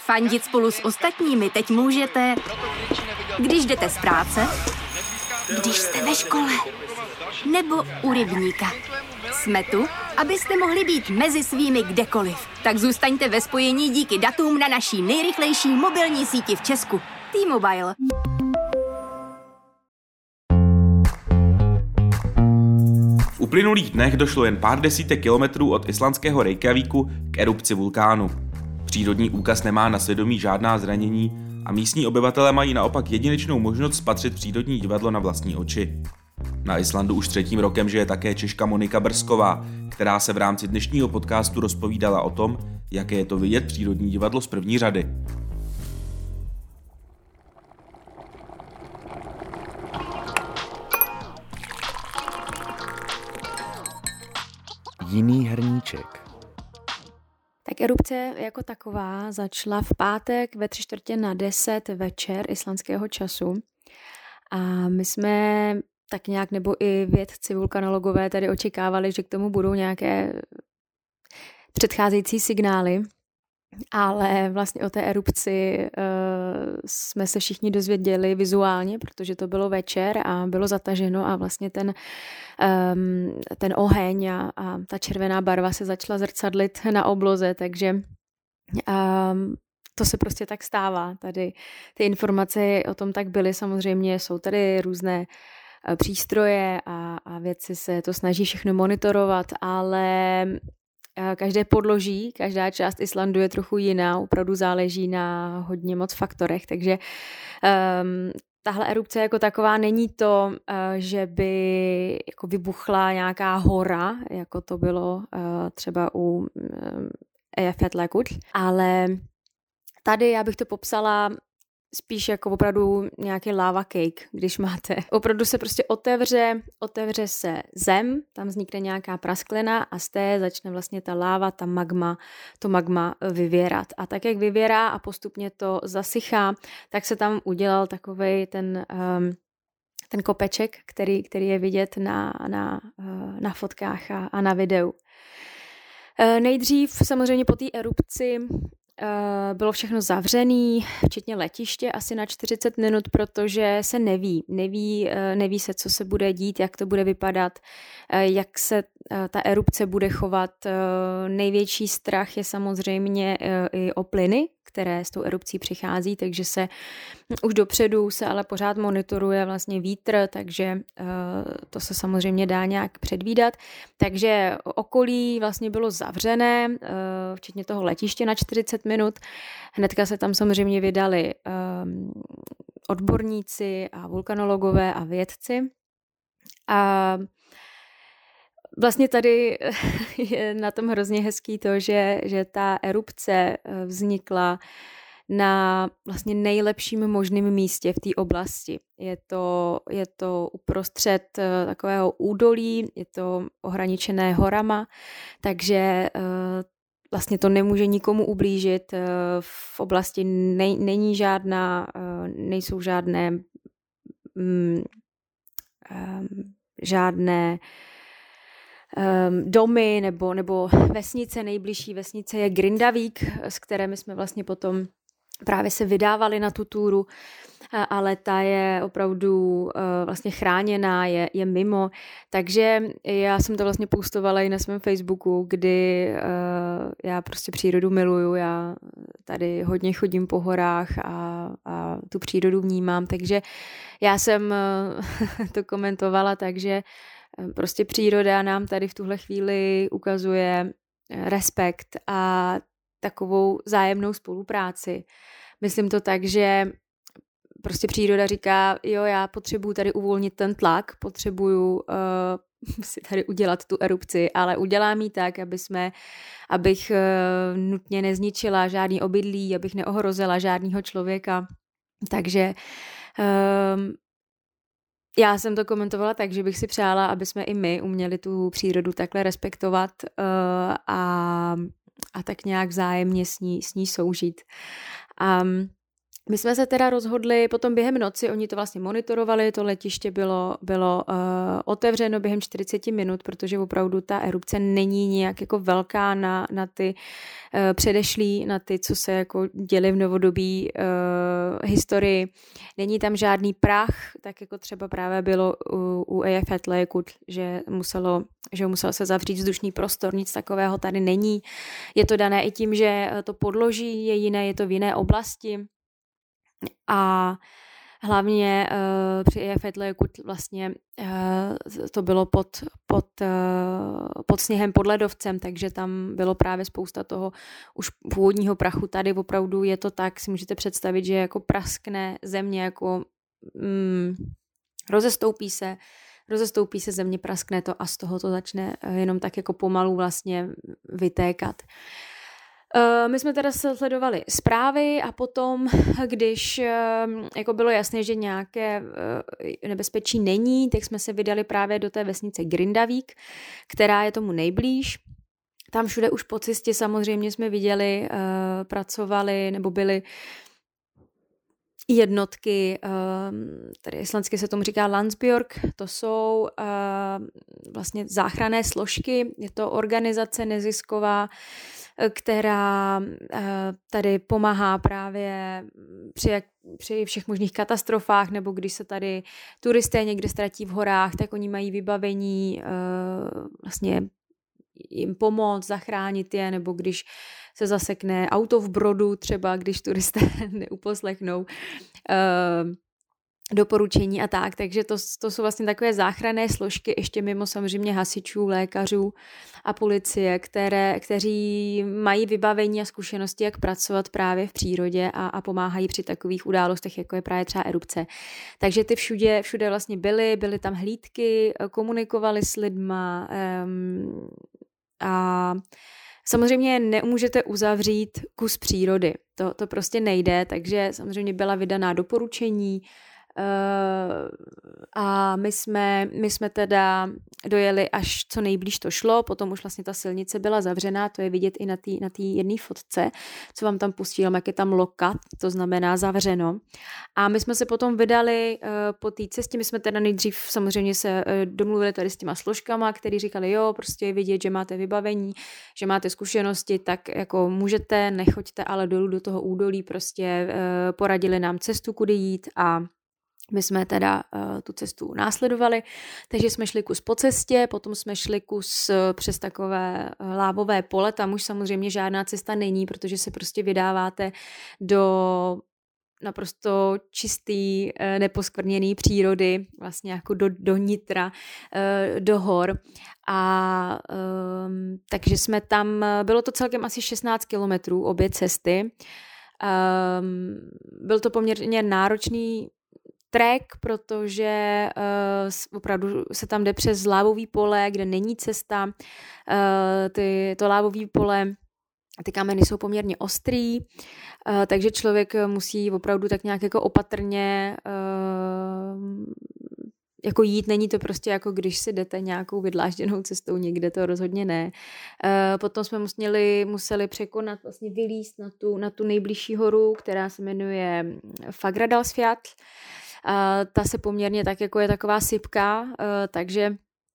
Fandit spolu s ostatními teď můžete, když jdete z práce, když jste ve škole, nebo u rybníka. Jsme tu, abyste mohli být mezi svými kdekoliv. Tak zůstaňte ve spojení díky datům na naší nejrychlejší mobilní síti v Česku. T-Mobile. V uplynulých dnech došlo jen pár desítek kilometrů od islandského Reykjavíku k erupci vulkánu. Přírodní úkaz nemá na svědomí žádná zranění a místní obyvatelé mají naopak jedinečnou možnost spatřit přírodní divadlo na vlastní oči. Na Islandu už 3. rokem žije také Češka Monika Brzková, která se v rámci dnešního podcastu rozpovídala o tom, jaké je to vidět přírodní divadlo z první řady. Jiný hrníček. Tak erupce jako taková začala v pátek ve 9:45 večer islandského času. A my jsme tak nějak, nebo i vědci, vulkanologové tady očekávali, že k tomu budou nějaké předcházející signály. Ale vlastně o té erupci jsme se všichni dozvěděli vizuálně, protože to bylo večer a bylo zataženo a vlastně ten oheň a ta červená barva se začala zrcadlit na obloze, takže to se prostě tak stává. Tady ty informace o tom tak byly, samozřejmě jsou tady různé přístroje a vědci se to snaží všechno monitorovat, ale každé podloží, každá část Islandu je trochu jiná, opravdu záleží na hodně moc faktorech, takže tahle erupce jako taková není to, že by jako vybuchla nějaká hora, jako to bylo třeba u Eyjafjallajökull, ale tady já bych to popsala spíš jako opravdu nějaký lava cake, když máte. Opravdu se prostě otevře se zem, tam vznikne nějaká prasklina a z té začne vlastně ta láva, to magma vyvěrat. A tak, jak vyvěrá a postupně to zasychá, tak se tam udělal takovej ten kopeček, který je vidět na fotkách a na videu. Nejdřív samozřejmě po té erupci bylo všechno zavřený, včetně letiště, asi na 40 minut, protože se neví se, co se bude dít, jak to bude vypadat, jak se ta erupce bude chovat. Největší strach je samozřejmě i o plyny, které s tou erupcí přichází, takže se už dopředu se ale pořád monitoruje vlastně vítr, takže to se samozřejmě dá nějak předvídat. Takže okolí vlastně bylo zavřené, včetně toho letiště na 40 minut. Hnedka se tam samozřejmě vydali odborníci a vulkanologové a vědci. A vlastně tady je na tom hrozně hezký to, že ta erupce vznikla na vlastně nejlepším možným místě v té oblasti. Je to uprostřed takového údolí, je to ohraničené horama, takže vlastně to nemůže nikomu ublížit. V oblasti nejsou žádné domy nebo vesnice. Nejbližší vesnice je Grindavík, s kterými jsme vlastně potom právě se vydávali na tu túru, ale ta je opravdu vlastně chráněná, je mimo. Takže já jsem to vlastně postovala i na svém Facebooku, kdy já prostě přírodu miluju, já tady hodně chodím po horách a tu přírodu vnímám, takže já jsem to komentovala, takže prostě příroda nám tady v tuhle chvíli ukazuje respekt a takovou zájemnou spolupráci. Myslím to tak, že prostě příroda říká, jo, já potřebuju tady uvolnit ten tlak, potřebuju si tady udělat tu erupci, ale udělám ji tak, abych nutně nezničila žádný obydlí, abych neohrozila žádného člověka. Takže já jsem to komentovala tak, že bych si přála, aby jsme i my uměli tu přírodu takhle respektovat a tak nějak vzájemně s ní soužít. My jsme se teda rozhodli, potom během noci, oni to vlastně monitorovali, to letiště bylo otevřeno během 40 minut, protože opravdu ta erupce není nějak jako velká na ty předešlý, na ty, co se jako děli v novodobí historii. Není tam žádný prach, tak jako třeba právě bylo u Eyjafjallajökull, že musel se zavřít vzdušný prostor, nic takového tady není. Je to dané i tím, že to podloží je jiné, je to v jiné oblasti. A hlavně při Eyjafjallajökull vlastně to bylo pod sněhem, pod ledovcem, takže tam bylo právě spousta toho už původního prachu. Tady opravdu je to tak, si můžete představit, že jako praskne země, jako rozestoupí se země, praskne to a z toho to začne jenom tak jako pomalu vlastně vytékat. My jsme teda sledovali zprávy a potom, když jako bylo jasné, že nějaké nebezpečí není, tak jsme se vydali právě do té vesnice Grindavik, která je tomu nejblíž. Tam všude už po cestě samozřejmě jsme viděli, pracovali nebo byly jednotky, tady islandsky se tomu říká Landsbjörg, to jsou vlastně záchranné složky, je to organizace nezisková, která tady pomáhá právě při všech možných katastrofách, nebo když se tady turisté někde ztratí v horách, tak oni mají vybavení vlastně jim pomoct, zachránit je, nebo když se zasekne auto v brodu, třeba když turisté neuposlechnou doporučení a tak, takže to jsou vlastně takové záchranné složky, ještě mimo samozřejmě hasičů, lékařů a policie, kteří mají vybavení a zkušenosti, jak pracovat právě v přírodě a pomáhají při takových událostech, jako je právě třeba erupce. Takže ty všude vlastně byly tam hlídky, komunikovali s lidma a samozřejmě nemůžete uzavřít kus přírody, to prostě nejde, takže samozřejmě byla vydaná doporučení, a my jsme teda dojeli až co nejblíž to šlo, potom už vlastně ta silnice byla zavřená, to je vidět i na té jedné fotce, co vám tam pustím, jak je tam lokat, to znamená zavřeno. A my jsme se potom vydali po té cestě, my jsme teda nejdřív samozřejmě se domluvili tady s těma složkama, který říkali, jo, prostě je vidět, že máte vybavení, že máte zkušenosti, tak jako můžete, nechoďte ale dolů do toho údolí, prostě poradili nám cestu, kudy jít a my jsme teda tu cestu následovali, takže jsme šli kus po cestě, potom jsme šli kus přes takové lávové pole, tam už samozřejmě žádná cesta není, protože se prostě vydáváte do naprosto čistý, neposkvrněný přírody, vlastně jako do nitra, do hor. A takže jsme tam, bylo to celkem asi 16 kilometrů obě cesty. Byl to poměrně náročný trek, protože opravdu se tam jde přes lávový pole, kde není cesta. To lávový pole, ty kameny jsou poměrně ostrý, takže člověk musí opravdu tak nějak jako opatrně jako jít, není to prostě jako když si jdete nějakou vydlážděnou cestou někde, to rozhodně ne. Potom jsme museli překonat, vlastně vylízt na tu nejbližší horu, která se jmenuje Fagradalsfjall. Ta se poměrně tak jako je taková sypka, takže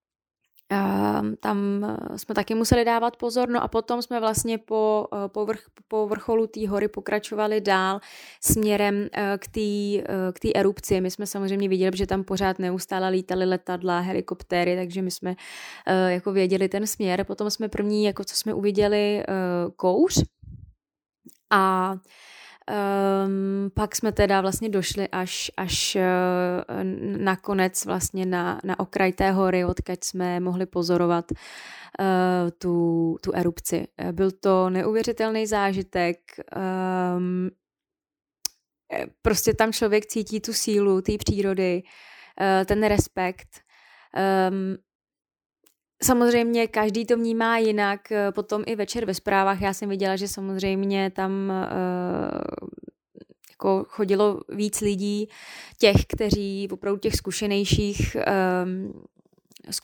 tam jsme taky museli dávat pozor, no a potom jsme vlastně po vrcholu té hory pokračovali dál směrem k té erupci. My jsme samozřejmě viděli, že tam pořád neustále lítaly letadla, helikoptéry, takže my jsme jako věděli ten směr. Potom jsme první, jako co jsme uviděli, kouř a pak jsme teda vlastně došli až nakonec vlastně na okraj té hory, odkud jsme mohli pozorovat tu erupci. Byl to neuvěřitelný zážitek. Prostě tam člověk cítí tu sílu té přírody, ten respekt. Samozřejmě každý to vnímá jinak, potom i večer ve zprávách já jsem viděla, že samozřejmě tam jako chodilo víc lidí, těch, opravdu těch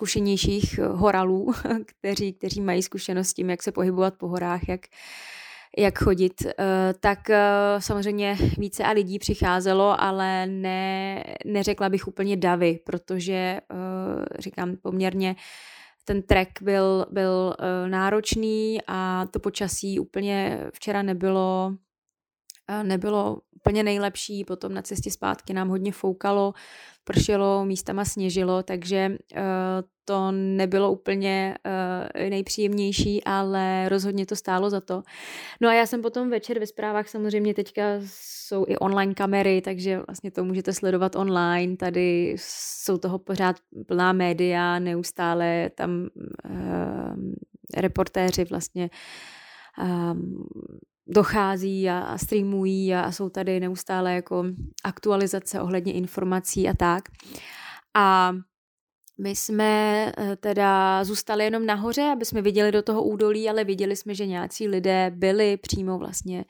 zkušenějších horalů, kteří mají zkušenost s tím, jak se pohybovat po horách, jak chodit, tak samozřejmě více a lidí přicházelo, ale neřekla bych úplně davy, protože říkám poměrně ten trek byl náročný a to počasí úplně včera nebylo úplně nejlepší, potom na cestě zpátky nám hodně foukalo, pršelo, místama sněžilo, takže to nebylo úplně nejpříjemnější, ale rozhodně to stálo za to. No a já jsem potom večer ve zprávách, samozřejmě teďka jsou i online kamery, takže vlastně to můžete sledovat online, tady jsou toho pořád plná média, neustále tam reportéři vlastně dochází a streamují a jsou tady neustále jako aktualizace ohledně informací a tak. A my jsme teda zůstali jenom nahoře, aby jsme viděli do toho údolí, ale viděli jsme, že nějací lidé byli přímo vlastně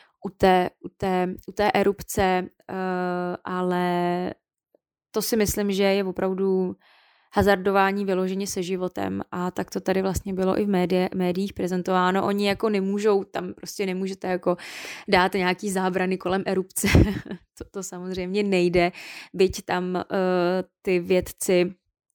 u té erupce, ale to si myslím, že je opravdu hazardování vyloženě se životem a tak to tady vlastně bylo i v médiích prezentováno. Oni jako nemůžou, tam prostě nemůžete jako dát nějaký zábrany kolem erupce. to samozřejmě nejde, byť tam ty vědci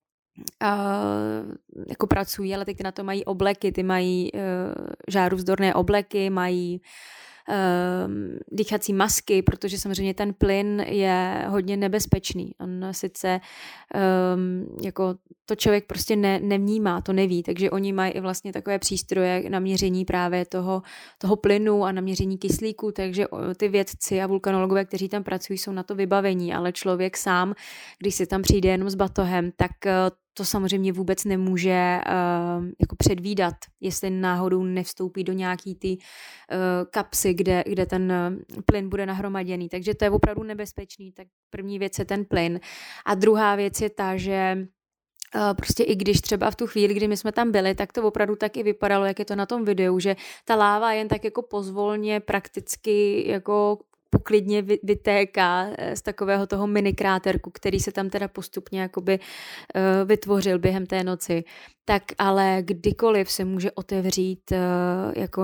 jako pracují, ale teď na to mají obleky, ty mají žárůvzdorné obleky, mají dýchací masky, protože samozřejmě ten plyn je hodně nebezpečný. On sice jako to člověk prostě nevnímá, to neví, takže oni mají i vlastně takové přístroje na měření právě toho plynu a na měření kyslíku, takže ty vědci a vulkanologové, kteří tam pracují, jsou na to vybavení, ale člověk sám, když si tam přijde jenom s batohem, tak to samozřejmě vůbec nemůže jako předvídat, jestli náhodou nevstoupí do nějaký ty kapsy, kde ten plyn bude nahromaděný. Takže to je opravdu nebezpečný. Tak první věc je ten plyn. A druhá věc je ta, že prostě i když třeba v tu chvíli, kdy my jsme tam byli, tak to opravdu tak i vypadalo, jak je to na tom videu, že ta láva jen tak jako pozvolně prakticky jako poklidně vytéká z takového toho minikráterku, který se tam teda postupně jakoby vytvořil během té noci. Tak ale kdykoliv se může otevřít jako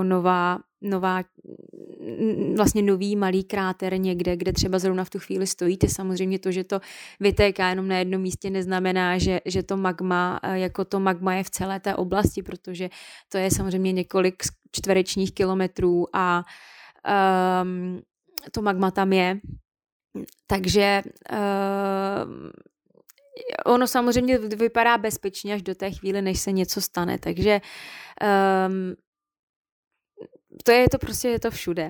vlastně nový malý kráter někde, kde třeba zrovna v tu chvíli stojíte. Samozřejmě to, že to vytéká jenom na jednom místě, neznamená, že to magma, jako to magma je v celé té oblasti, protože to je samozřejmě několik čtverečních kilometrů a to magma tam je. Takže ono samozřejmě vypadá bezpečně až do té chvíli, než se něco stane. Takže je to všude.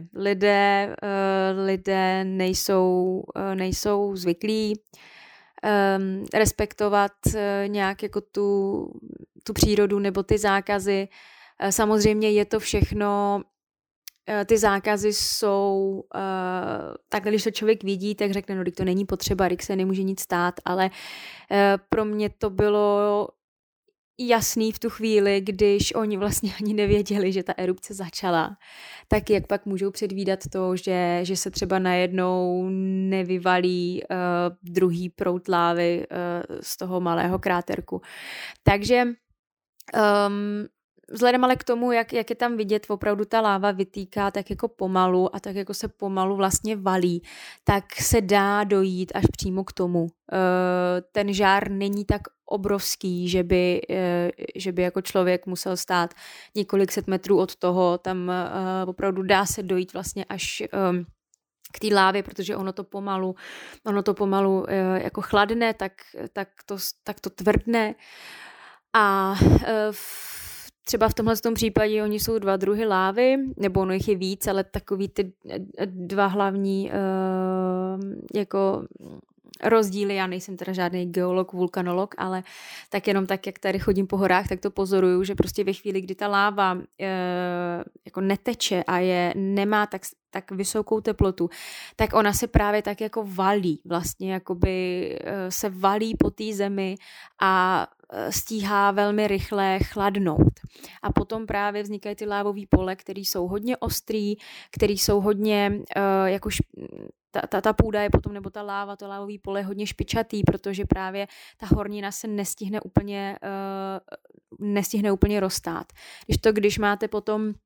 Lidé nejsou zvyklí respektovat nějak jako tu přírodu nebo ty zákazy. Samozřejmě je to všechno, ty zákazy jsou, takhle když to člověk vidí, tak řekne, no, to není potřeba, se nemůže nic stát, ale pro mě to bylo jasný v tu chvíli, když oni vlastně ani nevěděli, že ta erupce začala, tak jak pak můžou předvídat to, že se třeba najednou nevyvalí druhý proud lávy z toho malého kráterku. Takže vzhledem ale k tomu, jak je tam vidět, opravdu ta láva vytýká tak jako pomalu a tak jako se pomalu vlastně valí, tak se dá dojít až přímo k tomu. Ten žár není tak obrovský, že by jako člověk musel stát několik set metrů od toho, tam opravdu dá se dojít vlastně až k té lávě, protože ono to pomalu jako chladne, tak to tvrdne a třeba v tomhle případě oni jsou dva druhy lávy, nebo ono jich je víc, ale takový ty dva hlavní jako rozdíly, já nejsem teda žádný geolog, vulkanolog, ale tak jenom tak, jak tady chodím po horách, tak to pozoruju, že prostě ve chvíli, kdy ta láva jako neteče a nemá tak vysokou teplotu, tak ona se právě tak jako valí, vlastně jakoby se valí po té zemi a stíhá velmi rychle chladnout. A potom právě vznikají ty lávové pole, které jsou hodně ostrý, které jsou hodně jako ta půda je potom, nebo ta láva, to lávové pole je hodně špičatý, protože právě ta hornina se nestihne úplně roztát. Když máte potom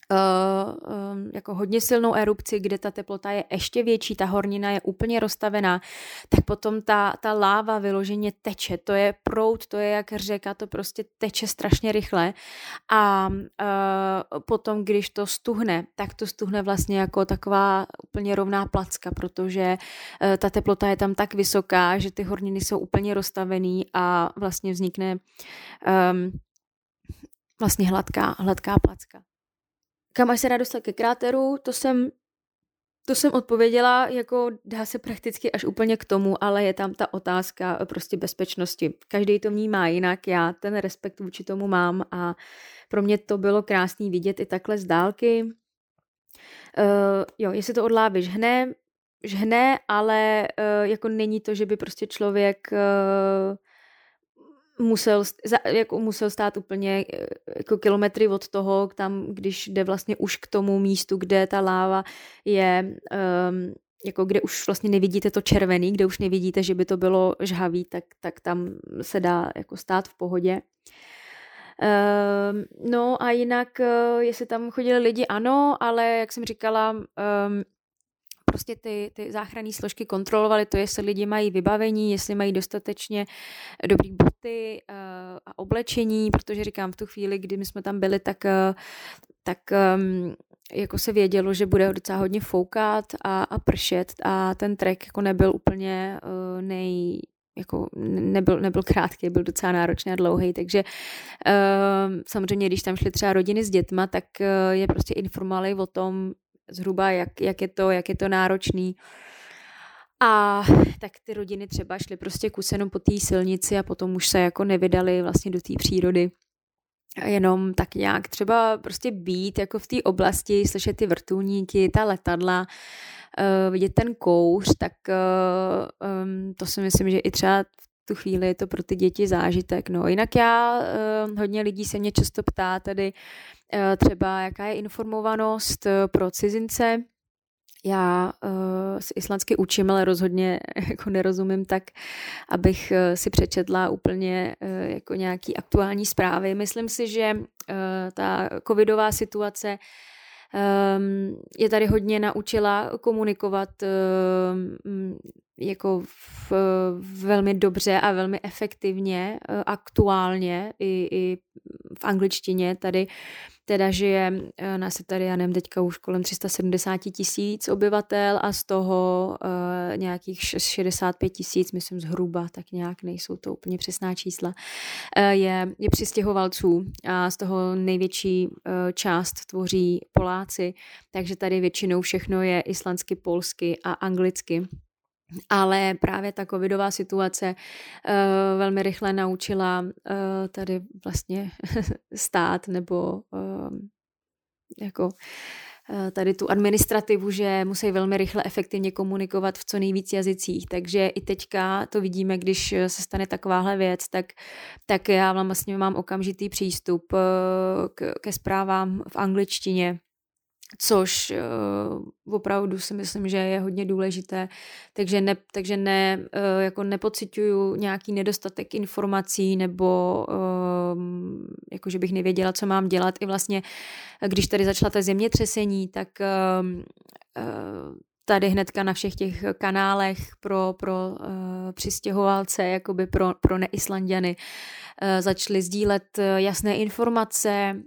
jako hodně silnou erupci, kde ta teplota je ještě větší, ta hornina je úplně roztavená, tak potom ta láva vyloženě teče. To je proud, to je jak řeka, to prostě teče strašně rychle a potom, když to stuhne, tak to stuhne vlastně jako taková úplně rovná placka, protože ta teplota je tam tak vysoká, že ty horniny jsou úplně roztavený a vlastně vznikne vlastně hladká placka. Kam až se dá dostat ke kráteru, to jsem odpověděla, jako dá se prakticky až úplně k tomu, ale je tam ta otázka prostě bezpečnosti. Každý to vnímá jinak, já ten respekt vůči tomu mám a pro mě to bylo krásný vidět i takhle z dálky. Jo, jestli to od lávy žhne, ale jako není to, že by prostě člověk musel stát úplně jako kilometry od toho, tam, když jde vlastně už k tomu místu, kde ta láva je, jako kde už vlastně nevidíte to červený, kde už nevidíte, že by to bylo žhavý, tak tam se dá jako stát v pohodě. No a jinak, jestli tam chodili lidi, ano, ale jak jsem říkala, prostě ty záchranné složky kontrolovaly to, jestli lidi mají vybavení, jestli mají dostatečně dobrý boty a oblečení, protože říkám, v tu chvíli, kdy my jsme tam byli, tak jako se vědělo, že bude docela hodně foukat a pršet a ten trek jako nebyl úplně nebyl krátký, byl docela náročný a dlouhý, takže samozřejmě, když tam šly třeba rodiny s dětma, tak je prostě informovali o tom zhruba, jak je to náročný. A tak ty rodiny třeba šly prostě kusenou po té silnici a potom už se jako nevydali vlastně do té přírody. Jenom tak nějak třeba prostě být jako v té oblasti, slyšet ty vrtulníky, ta letadla, vidět ten kouř, tak to si myslím, že i třeba v tu chvíli je to pro ty děti zážitek. No, jinak hodně lidí se mě často ptá tady třeba, jaká je informovanost pro cizince. Já si islandsky učím, ale rozhodně jako nerozumím tak, abych si přečetla úplně jako nějaký aktuální zprávy. Myslím si, že ta covidová situace je tady hodně naučila komunikovat jako velmi dobře a velmi efektivně, aktuálně i v angličtině tady. Teda žije nás je tady, já nevím, teďka už kolem 370 000 obyvatel a z toho nějakých 65 000, myslím zhruba, tak nějak nejsou to úplně přesná čísla, je přistěhovalců a z toho největší část tvoří Poláci, takže tady většinou všechno je islandsky, polsky a anglicky. Ale právě ta covidová situace velmi rychle naučila tady vlastně stát nebo jako tady tu administrativu, že musí velmi rychle efektivně komunikovat v co nejvíc jazycích. Takže i teďka to vidíme, když se stane takováhle věc, tak já vlastně mám okamžitý přístup ke zprávám v angličtině, což opravdu si myslím, že je hodně důležité, takže nepociťuju nějaký nedostatek informací nebo jako, že bych nevěděla, co mám dělat. I vlastně, když tady začala ta zemětřesení, tak tady hnedka na všech těch kanálech pro přistěhovalce, jakoby pro neislanďany, začaly sdílet jasné informace,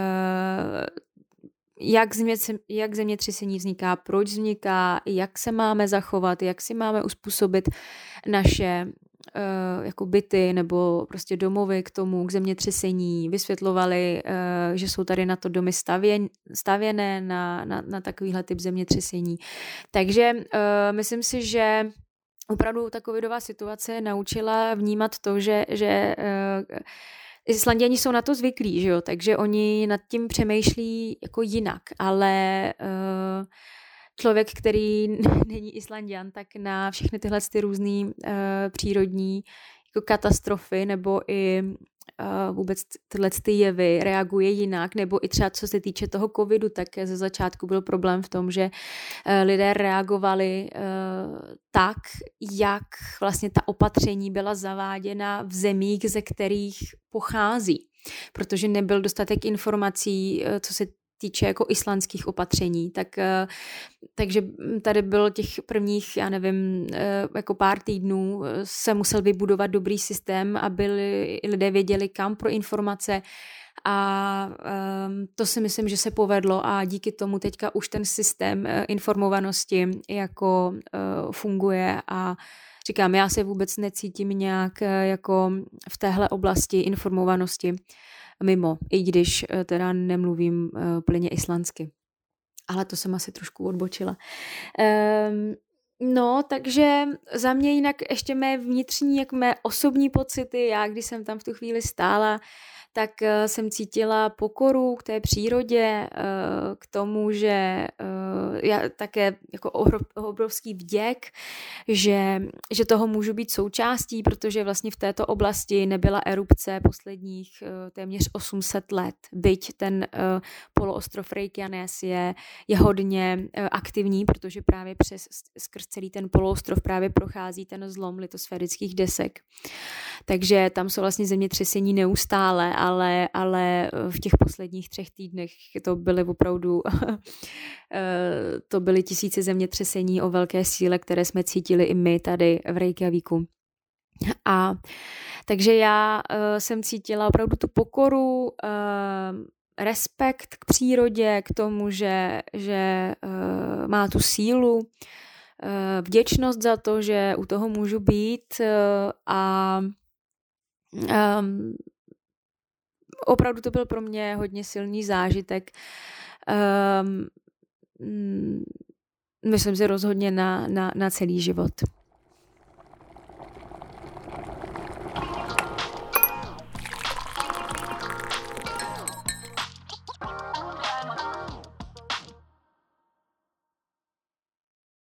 jak zemětřesení vzniká, proč vzniká, jak se máme zachovat, jak si máme uspůsobit naše jako byty nebo prostě domovy k zemětřesení. Vysvětlovali, že jsou tady na to domy stavěné na takovýhle typ zemětřesení. Takže myslím si, že opravdu ta covidová situace naučila vnímat to, že Islanděni jsou na to zvyklí, že jo? Takže oni nad tím přemýšlí jako jinak, ale člověk, který není Islanďan, tak na všechny tyhle různý přírodní jako katastrofy nebo i vůbec tyhle jevy reaguje jinak, nebo i třeba co se týče toho covidu, tak ze začátku byl problém v tom, že lidé reagovali tak, jak vlastně ta opatření byla zaváděna v zemích, ze kterých pochází, protože nebyl dostatek informací, co se týče jako islandských opatření, takže tady bylo těch prvních, já nevím, jako pár týdnů se musel vybudovat dobrý systém, aby lidé věděli, kam pro informace, a to si myslím, že se povedlo a díky tomu teďka už ten systém informovanosti jako funguje a říkám, já se vůbec necítím nějak jako v téhle oblasti informovanosti mimo, i když teda nemluvím plně islandsky. Ale to jsem asi trošku odbočila. No, takže za mě jinak ještě mé vnitřní, jako mé osobní pocity, já když jsem tam v tu chvíli stála, tak jsem cítila pokoru k té přírodě, k tomu, že já také jako obrovský vděk, že toho můžu být součástí, protože vlastně v této oblasti nebyla erupce posledních téměř 800 let. Byť ten poloostrov Reykjanes je hodně aktivní, protože právě skrz celý ten poloostrov právě prochází ten zlom litosférických desek. Takže tam jsou vlastně zemětřesení neustále, ale v těch posledních 3 týdnech to byly opravdu to byly tisíce zemětřesení o velké síle, které jsme cítili i my tady v Reykjavíku. A takže já jsem cítila opravdu tu pokoru, respekt k přírodě, k tomu, že má tu sílu, vděčnost za to, že u toho můžu být a opravdu to byl pro mě hodně silný zážitek. Myslím si rozhodně na celý život.